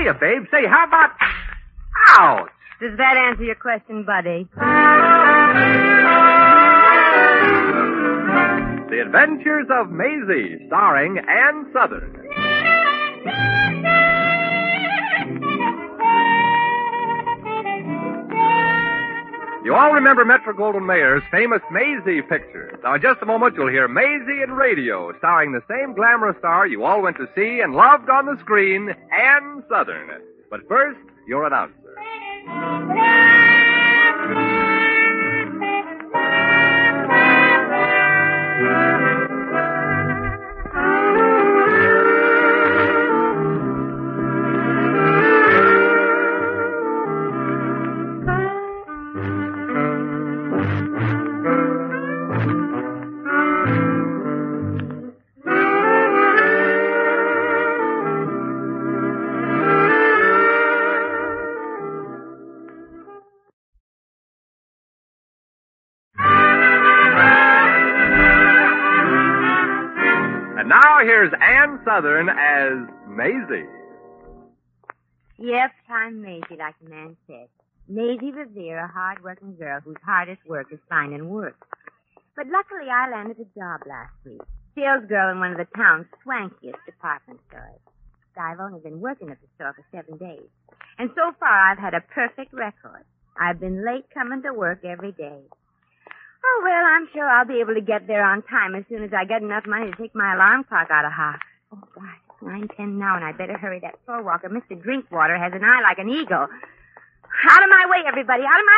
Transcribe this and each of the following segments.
hiya, babe. Say, how about... Ouch! Does that answer your question, buddy? The Adventures of Maisie, starring Ann Southern. You all remember Metro-Goldwyn-Mayer's famous Maisie picture. Now, in just a moment, you'll hear Maisie in radio, starring the same glamorous star you all went to see and loved on the screen, Ann Southern. But first, your announcer. Here's Ann Southern as Maisie. Yep, I'm Maisie, like the man said. Maisie Revere, a hard-working girl whose hardest work is finding work. But luckily, I landed a job last week. Sales girl in one of the town's swankiest department stores. I've only been working at the store for 7 days. And so far, I've had a perfect record. I've been late coming to work every day. Oh, well, I'm sure I'll be able to get there on time as soon as I get enough money to take my alarm clock out of house. Oh, gosh, it's 9:10 now, and I'd better hurry. That floor walker, Mr. Drinkwater, has an eye like an eagle. Out of my way, everybody, out of my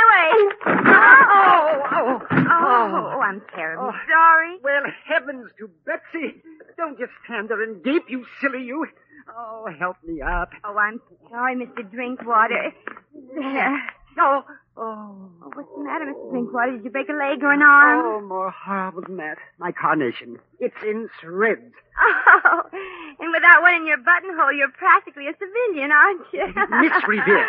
way. Oh, I'm terribly sorry. Well, heavens to Betsy. Don't just stand there and gape, you silly you. Oh, help me up. Oh, I'm sorry, Mr. Drinkwater. There. Oh, what's the matter, Mr. Drinkwater? Did you break a leg or an arm? Oh, more horrible than that. My carnation. It's in shreds. Oh, and without one in your buttonhole, you're practically a civilian, aren't you? Miss Revere.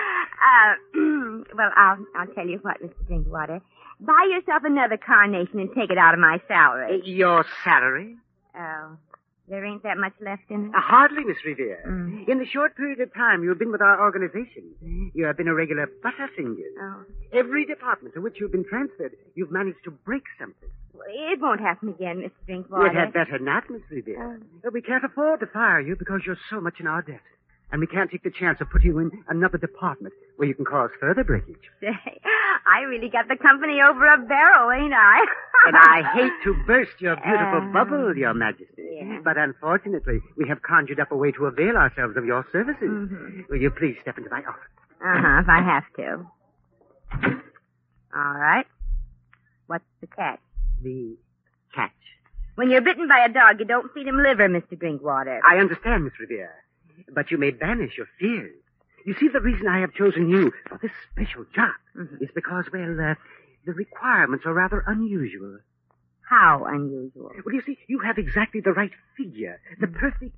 Well, I'll tell you what, Mr. Drinkwater. Buy yourself another carnation and take it out of my salary. Your salary? Oh, there ain't that much left in it? Hardly, Miss Revere. In the short period of time you've been with our organization, you have been a regular butterfinger. Oh. Every department to which you've been transferred, you've managed to break something. Well, it won't happen again, Mr. Drinkwater. It had better not, Miss Revere. We can't afford to fire you because you're so much in our debt. And we can't take the chance of putting you in another department where you can cause further breakage. Say, I really got the company over a barrel, ain't I? And I hate to burst your beautiful bubble, Your Majesty. Yeah. But unfortunately, we have conjured up a way to avail ourselves of your services. Mm-hmm. Will you please step into my office? If I have to. All right. What's the catch? The catch. When you're bitten by a dog, you don't feed him liver, Mr. Drinkwater. I understand, Miss Revere. But you may banish your fears. You see, the reason I have chosen you for this special job is because, well, the requirements are rather unusual. How unusual? Well, you see, you have exactly the right figure, the perfect,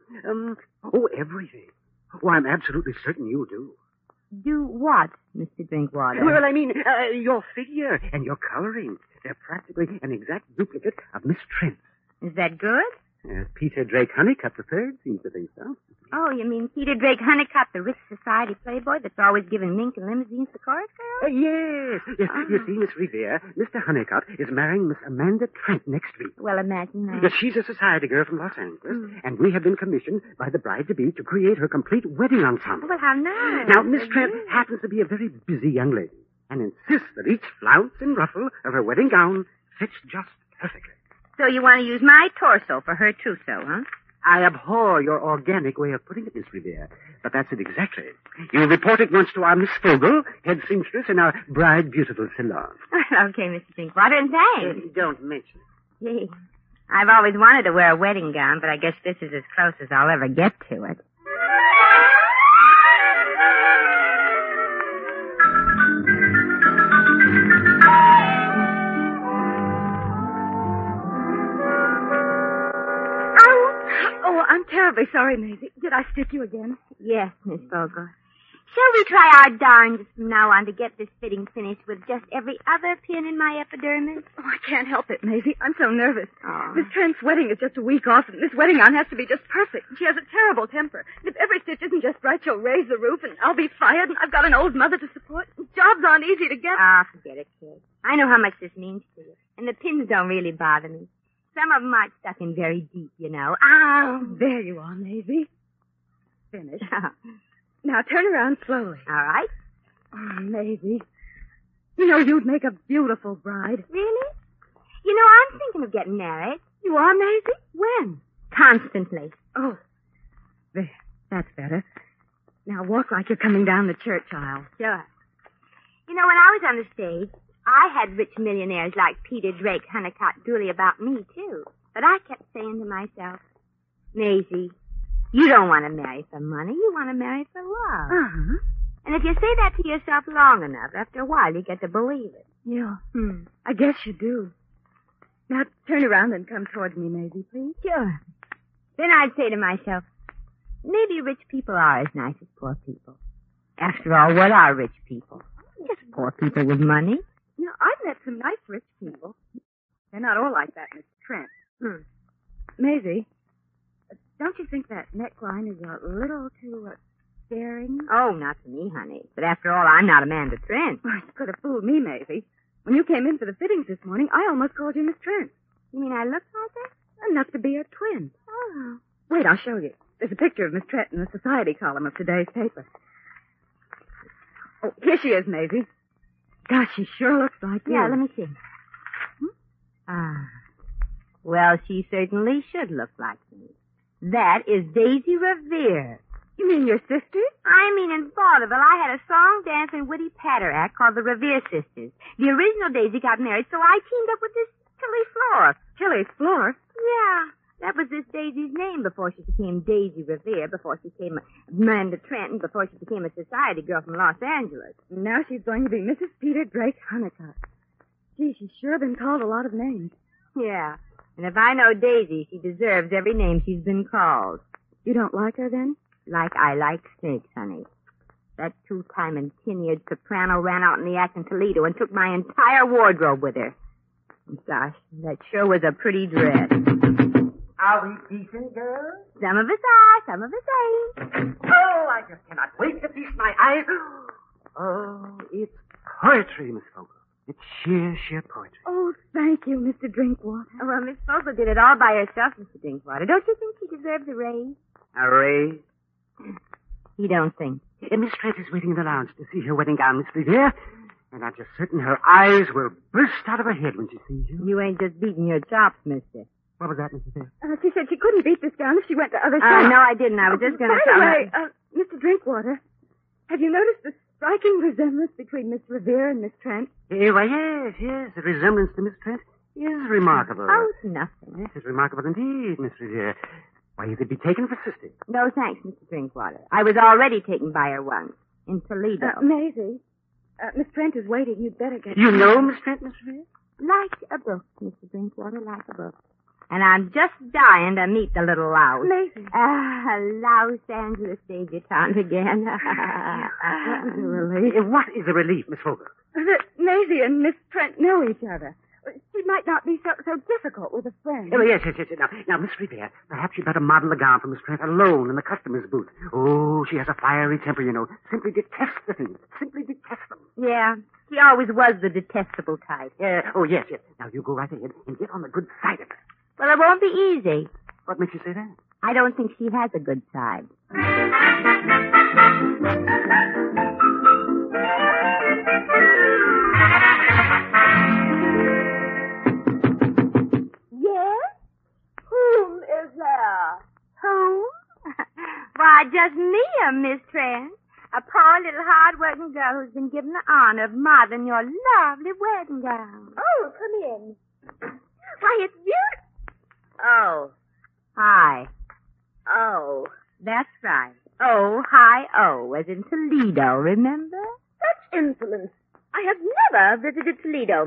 everything. Oh, I'm absolutely certain you do. Do what, Mr. Drinkwater? Well, I mean, your figure and your coloring. They're practically an exact duplicate of Miss Trent. Is that good? Peter Drake Honeycutt III seems to think so. Oh, you mean Peter Drake Honeycutt, the rich society playboy that's always giving mink and limousines to chorus girls? Yes. You see, Miss Revere, Mr. Honeycutt is marrying Miss Amanda Trent next week. Well, imagine that. Yes, she's a society girl from Los Angeles, and we have been commissioned by the bride-to-be to create her complete wedding ensemble. Well, how nice. Now, Miss Trent happens to be a very busy young lady and insists that each flounce and ruffle of her wedding gown fits just perfectly. So you want to use my torso for her trousseau, huh? I abhor your organic way of putting it, Miss Revere, but that's it exactly. You report at once to our Miss Fogel, head seamstress in our Bride Beautiful salon. Okay, Mr. Drinkwater, and thanks. Don't mention it. Gee, I've always wanted to wear a wedding gown, but I guess this is as close as I'll ever get to it. I'm terribly sorry, Maisie. Did I stick you again? Yes, Miss Fogel. Shall we try our darndest from now on to get this fitting finished with just every other pin in my epidermis? Oh, I can't help it, Maisie. I'm so nervous. Oh. Miss Trent's wedding is just a week off, and this wedding gown has to be just perfect. She has a terrible temper. And if every stitch isn't just right, she'll raise the roof, and I'll be fired, and I've got an old mother to support. Jobs aren't easy to get. Ah, forget it, kid. I know how much this means to you. And the pins don't really bother me. Some of them aren't stuck in very deep, you know. Ow! There you are, Maisie. Finished. Now turn around slowly. All right. Oh, Maisie. You know, you'd make a beautiful bride. Really? You know, I'm thinking of getting married. You are, Maisie? When? Constantly. Oh. There. That's better. Now walk like you're coming down the church aisle. Sure. You know, when I was on the stage, I had rich millionaires like Peter Drake, Honeycutt, Dooley about me, too. But I kept saying to myself, Maisie, you don't want to marry for money. You want to marry for love. Uh-huh. And if you say that to yourself long enough, after a while you get to believe it. Yeah. I guess you do. Now turn around and come towards me, Maisie, please. Sure. Then I'd say to myself, maybe rich people are as nice as poor people. After all, what are rich people? Just poor people with money. You know, I've met some nice rich people. They're not all like that, Miss Trent. Maisie, don't you think that neckline is a little too staring? Oh, not to me, honey. But after all, I'm not Amanda Trent. Well, you could have fooled me, Maisie. When you came in for the fittings this morning, I almost called you Miss Trent. You mean I look like her? Enough to be a twin. Oh. Wait, I'll show you. There's a picture of Miss Trent in the society column of today's paper. Oh, here she is, Maisie. Gosh, she sure looks like you. Yeah, let me see. Well, she certainly should look like me. That is Daisy Revere. You mean your sister? I mean, in vaudeville, I had a song, dance, and witty patter act called the Revere Sisters. The original Daisy got married, so I teamed up with this Tilly Floor. Tilly Floor? Yeah, that was this Daisy's name before she became Daisy Revere, before she became Amanda Trent, and before she became a society girl from Los Angeles. Now she's going to be Mrs. Peter Drake Honeycutt. Gee, she's sure been called a lot of names. Yeah, and if I know Daisy, she deserves every name she's been called. You don't like her, then? Like I like snakes, honey. That two-time and tenured soprano ran out in the act in Toledo and took my entire wardrobe with her. Gosh, that sure was a pretty dress. Are we decent, girls? Some of us are, some of us ain't. Oh, I just cannot wait to feast my eyes. Oh, it's poetry, Miss Fogel. It's sheer poetry. Oh, thank you, Mr. Drinkwater. Well, Miss Fogel did it all by herself, Mr. Drinkwater. Don't you think she deserves a raise? A raise? You don't think? Miss Trent is waiting in the lounge to see her wedding gown, Miss Revere. And I'm just certain her eyes will burst out of her head when she sees you. You ain't just beating your chops, mister. What was that, Miss Revere? She said she couldn't beat this gown if she went to other shops. No, I didn't. I was just going to tell her. By the way, Mr. Drinkwater, have you noticed the striking resemblance between Miss Revere and Miss Trent? Why, yes. The resemblance to Miss Trent is remarkable. Oh, it's nothing. Yes, it's remarkable indeed, Miss Revere. Why, you could be taken for sisters. No, thanks, Mr. Drinkwater. I was already taken by her once, in Toledo. Maisie, Miss Trent is waiting. You'd better get... You know Miss Trent, Miss Revere? Like a book, Mr. Drinkwater, like a book. And I'm just dying to meet the little louse. Maisie. Los Angeles debutante again. What is a relief, Miss Fogel? That Maisie and Miss Trent know each other. She might not be so difficult with a friend. Oh, yes. Now, Miss Revere, perhaps you'd better model the gown for Miss Trent alone in the customer's booth. Oh, she has a fiery temper, you know. Simply detests the things. Simply detests them. Yeah, she always was the detestable type. Oh, yes. Now, you go right ahead and get on the good side of her. Well, it won't be easy. What makes you say that? I don't think she has a good side. Yes? Whom is there? Who? Why, just me, Miss Trent. A poor little hard-working girl who's been given the honor of modeling your lovely wedding gown. Oh, come in. Why, it's beautiful. Oh. Hi. Oh. That's right. Oh, hi, oh, as in Toledo, remember? Such insolence. I have never visited Toledo,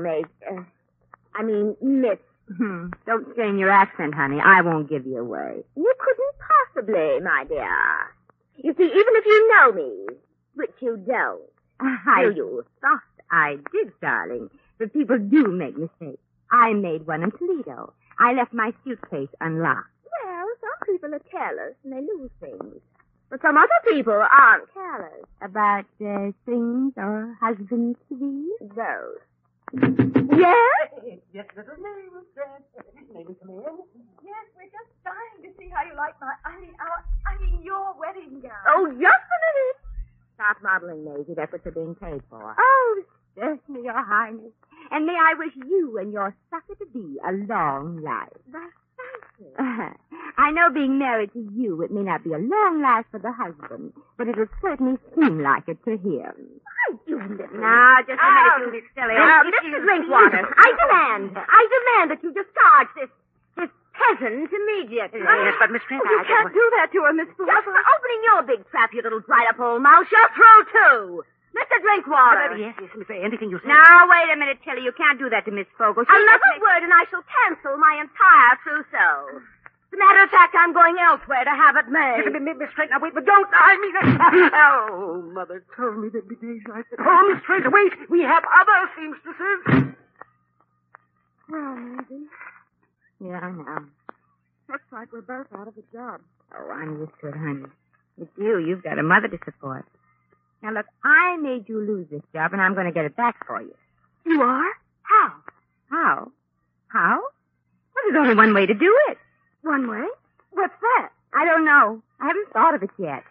Miss. Don't strain your accent, honey. I won't give you away. You couldn't possibly, my dear. You see, even if you know me, But you don't. I thought I did, darling. But people do make mistakes. I made one in Toledo. I left my suitcase unlocked. Well, some people are careless and they lose things. But some other people aren't careless. About things or husbands to be? Those. Yes? Yes, little May we come in? Yes, we're just dying to see how you like your wedding gown. Oh, just a minute. Stop modeling, Maisie. That's what you're being paid for. Oh, certainly, Your Highness. And may I wish you and your sucker-to-be a long life. That's fancy. I know being married to you, it may not be a long life for the husband, but it'll certainly seem like it to him. Now, just a minute, you silly. Mr. Drinkwater, I demand that you discharge this peasant immediately. Yes, but Miss Trent, You can't do that to her, Miss Fuller. Just for opening your big trap, you little dried-up old mouse. You're through, too. Mr. Drinkwater. Yes, Miss Ray, anything you say. Now, wait a minute, Tilly. You can't do that to Miss Fogle. Another word, and I shall cancel my entire trousseau. As a matter of fact, I'm going elsewhere to have it made. Miss Trent, now wait, but don't. I mean, oh, Mother told me there'd be days like that. Oh, Miss Trent, wait. We have other seamstresses. Well, Maisie, Yeah, I know. looks like we're both out of a job. Oh, I'm used to it, honey. It's you. You've got a mother to support. Now, look, I made you lose this job, and I'm going to get it back for you. You are? How? How? How? Well, there's only one way to do it. One way? What's that? I don't know. I haven't thought of it yet.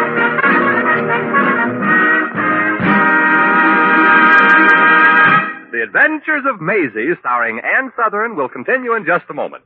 The Adventures of Maisie, starring Ann Sothern, will continue in just a moment.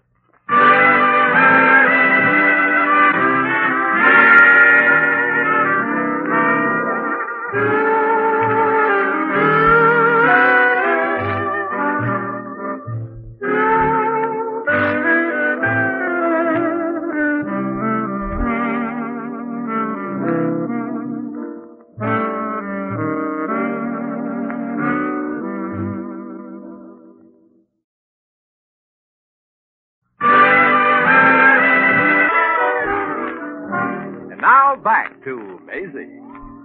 Now back to Maisie.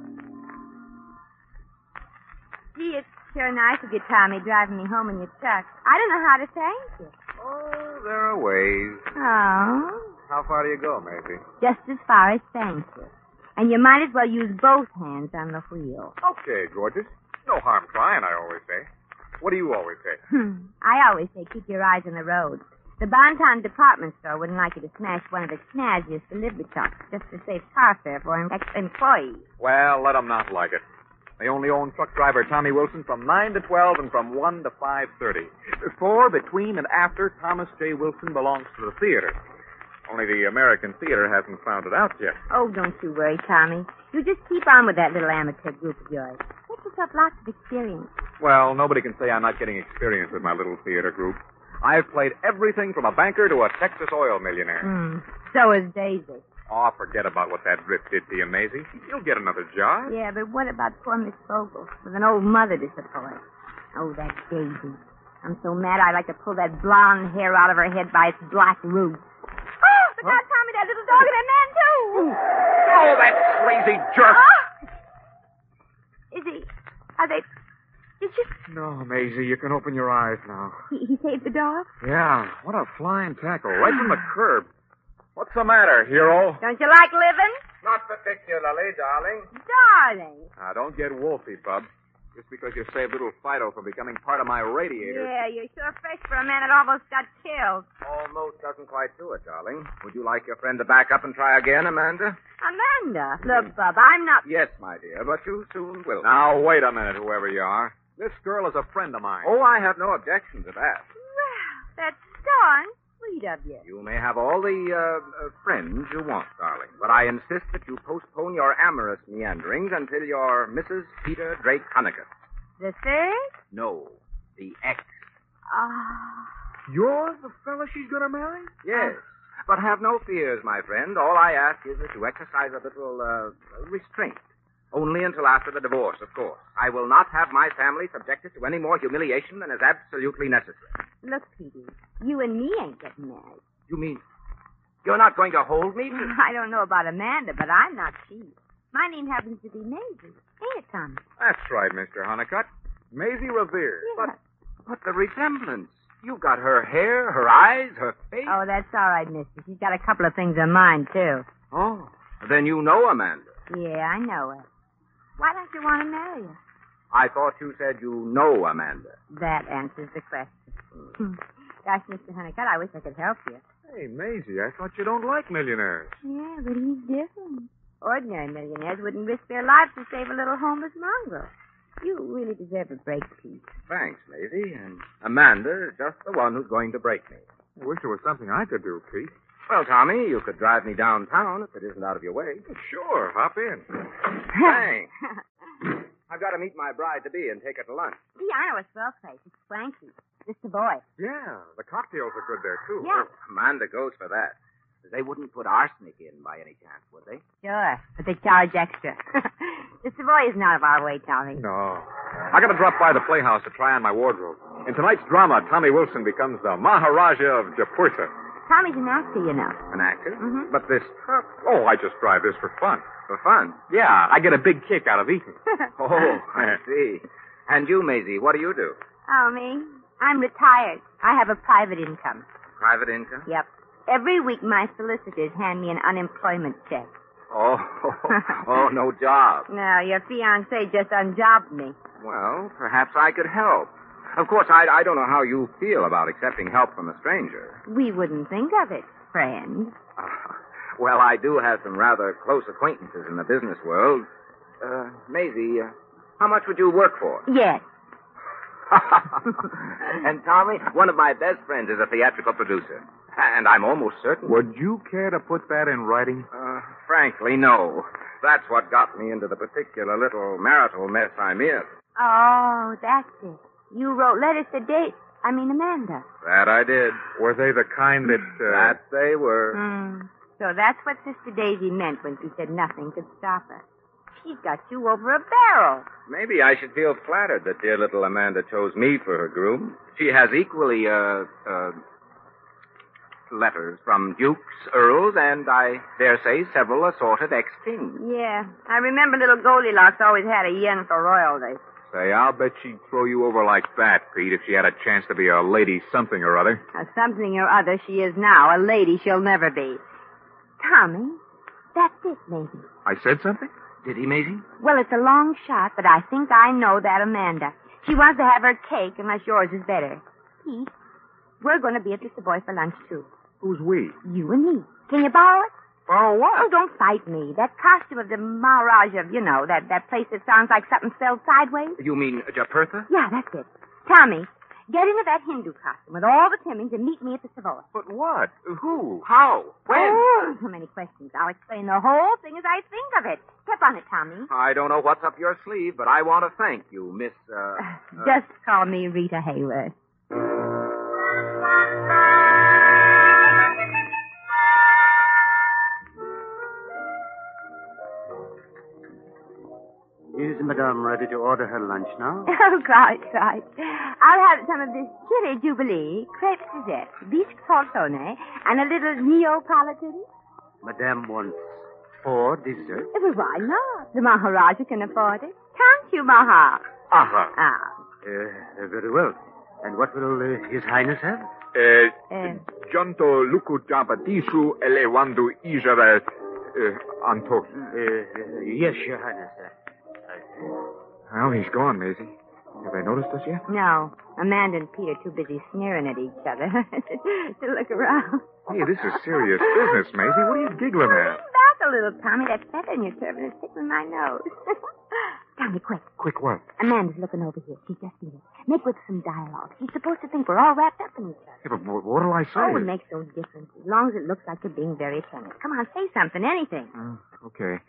Gee, it's sure nice of you, Tommy, driving me home in your truck. I don't know how to thank you. Oh, there are ways. Oh, How far do you go, Maisie? just as far as thank you. And you might as well use both hands on the wheel. Okay, gorgeous. No harm trying, I always say. What do you always say? I always say keep your eyes on the road. The Bonton department store wouldn't like you to smash one of its snazziest delivery trucks just to save car fare for an ex-employee. Well, let 'em not like it. They only own truck driver Tommy Wilson from 9 to 12 and from 1 to 5:30. Before, between, and after, Thomas J. Wilson belongs to the theater. Only the American theater hasn't found it out yet. Oh, don't you worry, Tommy. You just keep on with that little amateur group of yours. Get yourself lots of experience. Well, nobody can say I'm not getting experience with my little theater group. I've played everything from a banker to a Texas oil millionaire. So is Daisy. Oh, forget about what that drip did to you, Maisie. You'll get another job. Yeah, but what about poor Miss Fogle with an old mother to support? Oh, that Daisy. I'm so mad I'd like to pull that blonde hair out of her head by its black roots. Oh, but now Tommy, that little dog and that man, too. Oh, that crazy jerk. Is he... Are they... Did you... No, Maisie, you can open your eyes now. He saved the dog? Yeah, what a flying tackle. Right from the curb. What's the matter, hero? Don't you like living? Not particularly, darling. Darling. Now, don't get wolfy, bub. Just because you saved little Fido from becoming part of my radiator. Yeah, you're sure fresh for a man that almost got killed. Almost doesn't quite do it, darling. Would you like your friend to back up and try again, Amanda? Amanda. Look, Bub, I'm not... Yes, my dear, but you soon will. Now, wait a minute, whoever you are. This girl is a friend of mine. Oh, I have no objection to that. Well, that's darn sweet of you. You may have all the friends you want, darling, but I insist that you postpone your amorous meanderings until you're Mrs. Peter Drake Honeycutt. The third? No, the ex. You're the fella she's going to marry? Yes, but have no fears, my friend. All I ask is that you exercise a little restraint. Only until after the divorce, of course. I will not have my family subjected to any more humiliation than is absolutely necessary. Look, Petey, you and me ain't getting married. You mean you're not going to hold me? I don't know about Amanda, but I'm not she. My name happens to be Maisie. Ain't it, Tommy? That's right, Mr. Honeycutt. Maisie Revere. Yeah. But the resemblance. You've got her hair, her eyes, her face. Oh, that's all right, mister. She's got a couple of things in mind, too. Oh, then you know Amanda. Yeah, I know her. Why don't you want to marry her? I thought you said you know Amanda. That answers the question. Gosh, Mr. Honeycutt, I wish I could help you. Hey, Maisie, I thought you don't like millionaires. Yeah, but he's different. Ordinary millionaires wouldn't risk their lives to save a little homeless mongrel. You really deserve a break, Pete. Thanks, Maisie. And Amanda is just the one who's going to break me. I wish there was something I could do, Pete. Well, Tommy, you could drive me downtown if it isn't out of your way. Sure, hop in. Thanks. I've got to meet my bride-to-be and take her to lunch. Gee, I know a swell place. It's Swanky. Just a boy. Yeah, the cocktails are good there, too. Yeah. Amanda goes for that. They wouldn't put arsenic in by any chance, would they? Sure, but they charge extra. The Savoy isn't out of our way, Tommy. No. I got to drop by the playhouse to try on my wardrobe. In tonight's drama, Tommy Wilson becomes the Maharaja of Japurta. Tommy's an actor, you know. An actor? Mm-hmm. But this... Oh, I just drive this for fun. For fun? Yeah, I get a big kick out of eating. Oh, I see. And you, Maisie, what do you do? Oh, me? I'm retired. I have a private income. Private income? Yep. Every week, my solicitors hand me an unemployment check. Oh, no job. No, your fiancé just unjobbed me. Well, perhaps I could help. Of course, I don't know how you feel about accepting help from a stranger. We wouldn't think of it, friend. Well, I do have some rather close acquaintances in the business world. Maisie, how much would you work for? Yes. And Tommy, one of my best friends is a theatrical producer. And I'm almost certain... Would you care to put that in writing? Frankly, no. That's what got me into the particular little marital mess I'm in. Oh, that's it. You wrote letters to Amanda. That I did. Were they the kind that... That they were. So that's what Sister Daisy meant when she said nothing could stop her. She's got you over a barrel. Maybe I should feel flattered that dear little Amanda chose me for her groom. She has equally, letters from dukes, earls, and I dare say several assorted ex-kings. Yeah. I remember little Goldilocks always had a yen for royalty. Say, I'll bet she'd throw you over like that, Pete, if she had a chance to be a lady something or other. Something or other she is now. A lady she'll never be. Tommy, that's it, maybe. I said something? Did he, Maisie? Well, it's a long shot, but I think I know that Amanda. She wants to have her cake unless yours is better. Pete, we're going to be at the Savoy for lunch, too. Who's we? You and me. Can you borrow it? Borrow what? Oh, don't fight me. That costume of the Maharaja, that place that sounds like something spelled sideways. You mean Japurtha? Yeah, that's it. Tommy, get into that Hindu costume with all the trimmings and meet me at the Savoy. But what? Who? How? When? Oh, so many questions. I'll explain the whole thing as I think of it. Step on it, Tommy. I don't know what's up your sleeve, but I want to thank you, Miss, Just call me Rita Hayworth. Is Madame ready to order her lunch now? Oh, quite. I'll have some of this Chili Jubilee, crepe Suzette, beef poltrone, and a little Neapolitan. Madame wants 4 desserts. Well, why not? The Maharaja can afford it. Can't you, Maha? Aha. Ah. Very well. And what will His Highness have? Jonto luku jabadisu elewandu ijara antos. Yes, Your Highness. Well, he's gone, Maisie. Have they noticed us yet? No. Amanda and Pete are too busy sneering at each other to look around. Hey, this is serious business, Maisie. What are you giggling at? Back a little, Tommy. That feather in your turban is tickling my nose. Tommy, quick. Quick what? Amanda's looking over here. She's just seen it. Make with some dialogue. She's supposed to think we're all wrapped up in each other. Yeah, but what'll I say? Oh, it makes no difference. As long as it looks like you're being very attentive. Come on, say something, anything. Okay.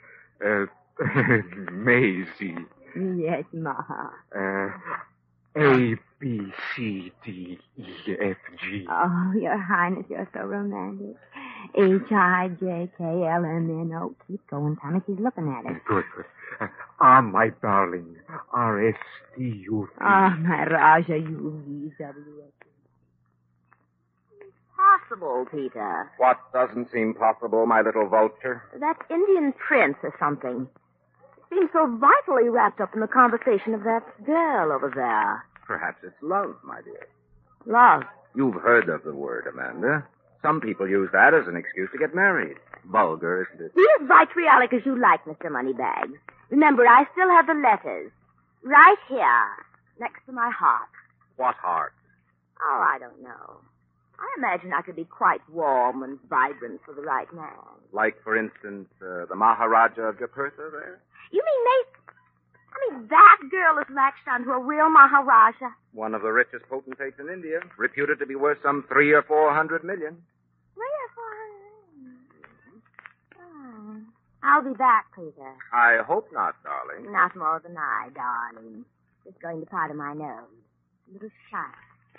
Maisie. Yes, Maha. A, B, C, D, E, F, G. Oh, Your Highness, you're so romantic. H-I-J-K-L-M-N-O. Keep going, Tommy. She's looking at it. Good. My darling. R-S-T-U-V. My Raja, U-V-W-S. Possible, Peter. What doesn't seem possible, my little vulture? That Indian prince or something. seem so vitally wrapped up in the conversation of that girl over there. Perhaps it's love, my dear. Love. You've heard of the word, Amanda. Some people use that as an excuse to get married. Vulgar, isn't it? Be as vitriolic as you like, Mr. Moneybags. Remember, I still have the letters. Right here, next to my heart. What heart? Oh, I don't know. I imagine I could be quite warm and vibrant for the right man. Like, for instance, the Maharaja of Japurtha there? You mean that girl is latched onto a real Maharaja? One of the richest potentates in India, reputed to be worth some 300 or 400 million. 3 or 400? I'll be back, Peter. I hope not, darling. Not more than I, darling. Just going to part of my nose. A little shy.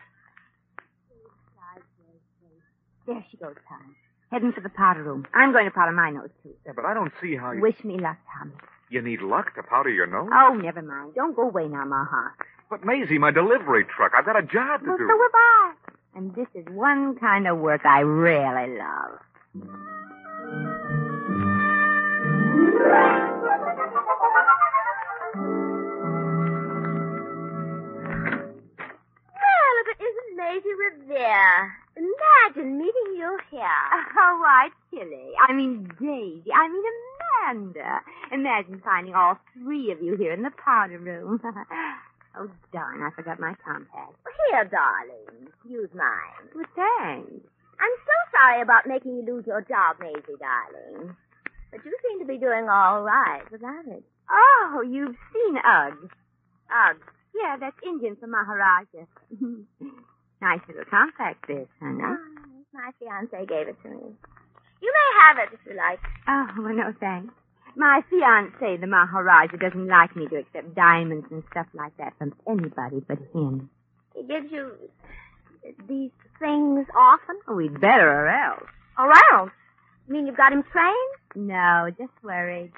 There she goes, Tommy. Heading for the powder room. I'm going to powder my nose, too. Yeah, but I don't see how you... Wish me luck, Tommy. You need luck to powder your nose? Oh, never mind. Don't go away now, my heart. But, Maisie, my delivery truck. I've got a job to Well, do. so have I. And this is one kind of work I really love. Well, if it isn't Maisie Revere. Imagine meeting you here. Oh, why, Tilly. I mean, Daisy. I mean, Amanda. Imagine finding all three of you here in the powder room. Oh, darn, I forgot my compact. Here, darling. Use mine. Well, thanks. I'm so sorry about making you lose your job, Maisie, darling. But you seem to be doing all right without it. Oh, you've seen Ugg. Ugh. Yeah, that's Indian from Maharaja. Nice little compact this, honey. Oh, my fiancé gave it to me. You may have it if you like. Oh, well, no thanks. My fiancé, the Maharaja, doesn't like me to accept diamonds and stuff like that from anybody but him. He gives you these things often? Oh, we'd better or else. Or else? You mean you've got him trained? No, just worried.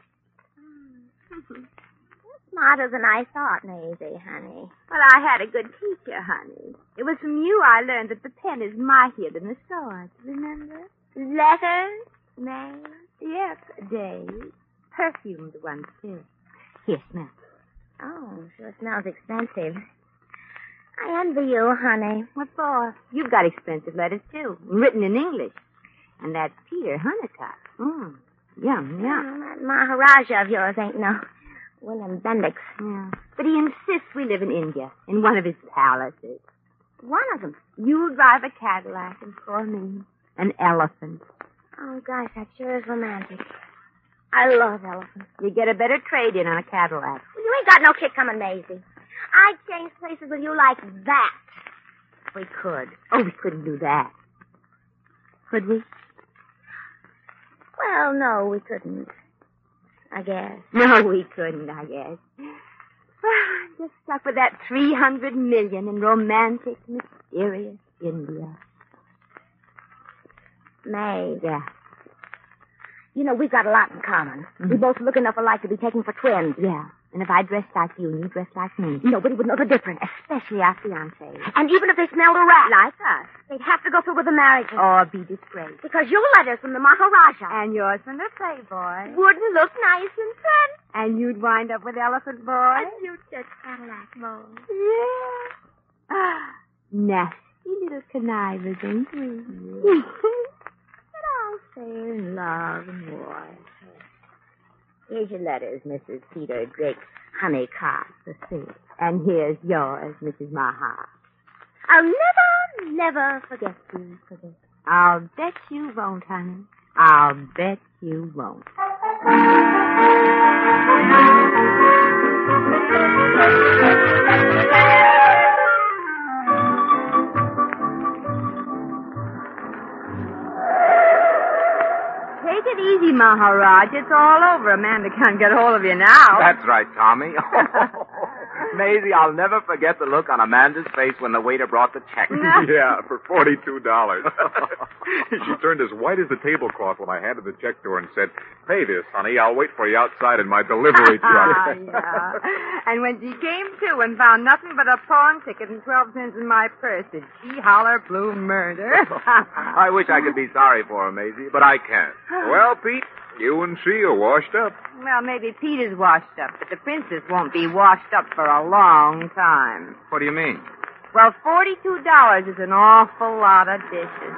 You're smarter than I thought, Maisie, honey. Well, I had a good teacher, honey. It was from you I learned that the pen is mightier than the sword. Remember? Letters? Names? Yes, Dave. Perfumed ones, too. Here, smell. Oh, sure smells expensive. I envy you, honey. What for? You've got expensive letters, too. Written in English. And that's Peter Honeycutt. Yum. That Maharaja of yours ain't no William Bendix. Yeah. But he insists we live in India, in one of his palaces. One of them? You'll drive a Cadillac, and for me, an elephant. Oh, gosh, that sure is romantic. I love elephants. You get a better trade-in on a Cadillac. Well, you ain't got no kick coming, Maisie. I'd change places with you like that. We could. Oh, we couldn't do that. Could we? Well, no, we couldn't. I guess. No, we couldn't, I guess. I'm just stuck with that 300 million in romantic, mysterious India. May. Yeah. You know, we've got a lot in common. Mm-hmm. We both look enough alike to be taken for twins. Yeah. And if I dressed like you and you dressed like me. Nobody would know the difference. Especially our fiancés. And even if they smelled a rat. Like us. They'd have to go through with the marriage. Or be disgraced. Because your letters from the Maharaja. And yours from the Playboy. Wouldn't look nice in print. And you'd wind up with Elephant Boy. And you'd get Cadillac Boy. Yeah. Nasty little connivers, ain't we? But I'll stay in love and war. Here's your letters, Mrs. Peter Drake Honeycutt, the third. And here's yours, Mrs. Maha. I'll never forget you, I'll bet you won't, honey. I'll bet you won't. Take it easy, Maharaj. It's all over. Amanda can't get hold of you now. That's right, Tommy. Maisie, I'll never forget the look on Amanda's face when the waiter brought the check. Yeah, for $42. She turned as white as the tablecloth when I handed the check to her and said, "Pay this, honey. I'll wait for you outside in my delivery truck." Yeah. And when she came to and found nothing but a pawn ticket and 12 cents in my purse, did she holler blue murder? I wish I could be sorry for her, Maisie, but I can't. Well, Pete, You and she are washed up. Well, maybe Peter's washed up, but the princess won't be washed up for a long time. What do you mean? Well, $42 is an awful lot of dishes.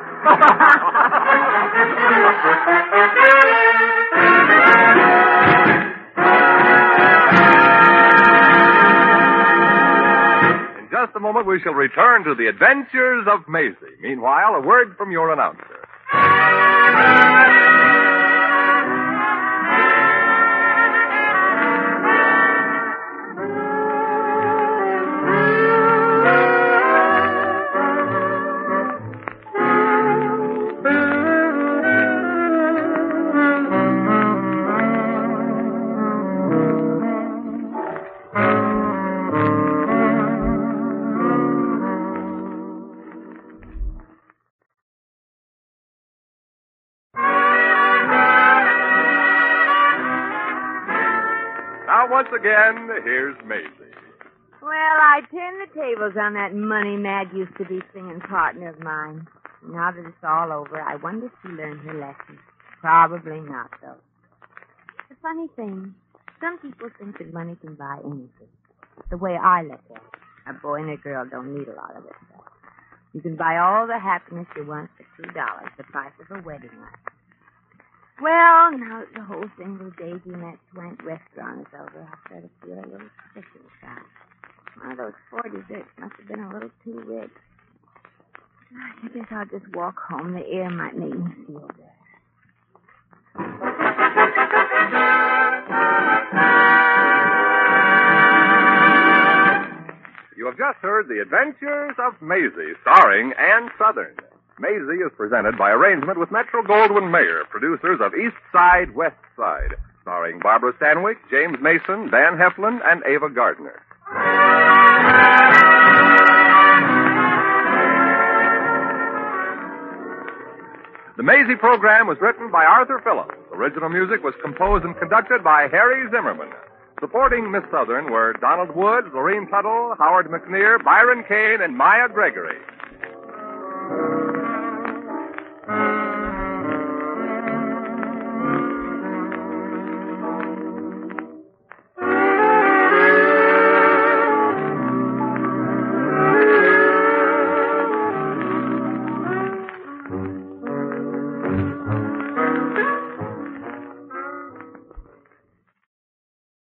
In just a moment, we shall return to the adventures of Maisie. Meanwhile, a word from your announcer. Now, once again, here's Maisie. Well, I turned the tables on that money-mad used-to-be singing partner of mine. Now that it's all over, I wonder if she learned her lesson. Probably not, though. The funny thing, some people think that money can buy anything. The way I look at it, a boy and a girl don't need a lot of it stuff. You can buy all the happiness you want for $2, the price of a wedding ring. Well, now that the whole thing with Daisy and that swank restaurant is over, I sort of feel a little sick inside. One of those 40s must have been a little too rich. I guess I'll just walk home. The air might make me feel better. You have just heard The Adventures of Maisie, starring Ann Southern. Maisie is presented by arrangement with Metro-Goldwyn-Mayer, producers of East Side, West Side, starring Barbara Stanwyck, James Mason, Dan Heflin, and Ava Gardner. The Maisie program was written by Arthur Phillips. Original music was composed and conducted by Harry Zimmerman. Supporting Miss Southern were Donald Woods, Lorene Tuttle, Howard McNear, Byron Kane, and Maya Gregory.